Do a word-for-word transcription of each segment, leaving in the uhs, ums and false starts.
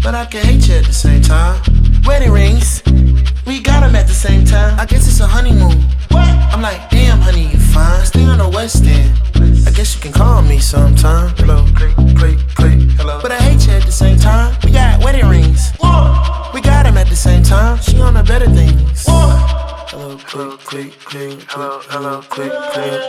but I can hate you at the same time. Wedding rings, we got them at the same time. I guess it's a honeymoon. What? I'm like, damn, honey, you fine. Stay on the West End. I guess you can call me sometime. Hello, click, click, click, hello. But I hate you at the same time. We got wedding rings. What? We got them at the same time. She on the better things. What? Hello, click, click, click, hello, hello, click, click.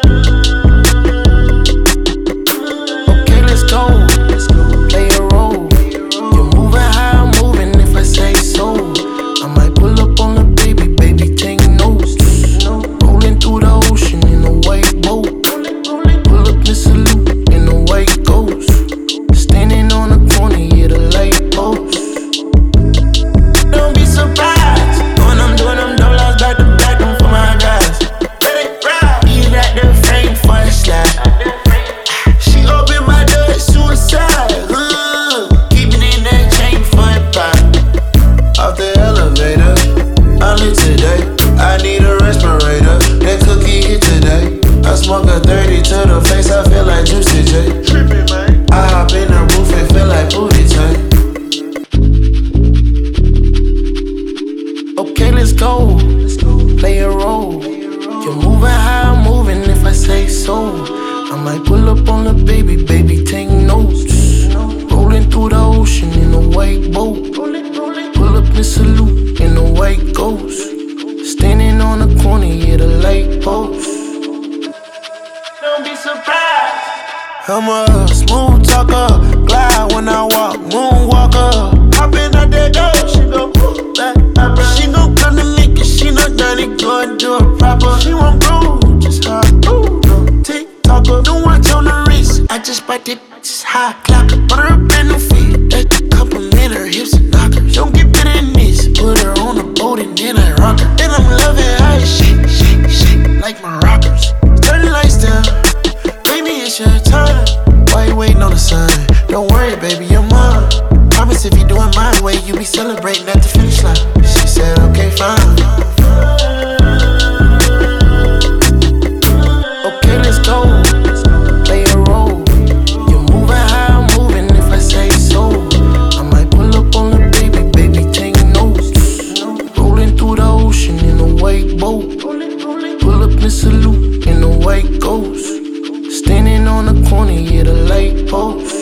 Okay, let's go. Let's go. Play a role. You're moving how I'm moving if I say so. I might pull up on the baby, baby, take notes. Rolling through the ocean in a white boat. Pull up in salute in a white ghost. Standing on the corner, yeah, the light post. Don't be surprised when I'm doing them double back to back, them for my guys. You got the frame for a slide. She opened my door, it's suicide. Uh, keep it in that chain for a pop. Off the elevator, I lit today. I need a respirator. That cookie hit today. I smoke a thirty to the face. I feel like Juicy J. Trippin', man. I hop in the roof and feel like booty time. Okay, let's go. Let's go. Play a role. You're moving how I'm moving if I say so. I might pull up on the baby, baby, take notes. Rolling through the ocean in a white boat. Pull up in salute in a white ghost. Standing on the corner, yeah, the light post. Don't be surprised. I'm a smooth talker, glide when I walk, moonwalker. Hopping out that door, she go ooh, back, back, back. She gon' come to me, cause she know Johnny go and do it proper. She won't groove, just hot, ooh, no. Tick-tocker, don't watch on the wrist. I just bite it, just high clap. Put her up in the feet, that compliment her hips and knock her. Don't get better than this, put her on the boat and then I rock her. And I'm loving how it shake, shake, shake, like my rockers. Turn the lights down, baby, it's your time. Why you waiting on the sign? Don't worry, baby, you're mine. Promise if you do it my way, you be celebrating at the finish line. She said, okay, fine. Okay, let's go. Play a role. You're moving how I'm moving if I say so. I might pull up on the baby, baby, take notes. Rolling through the ocean in a white boat. Pull up in salute in a white ghost. Standing on the corner, yeah, the light post.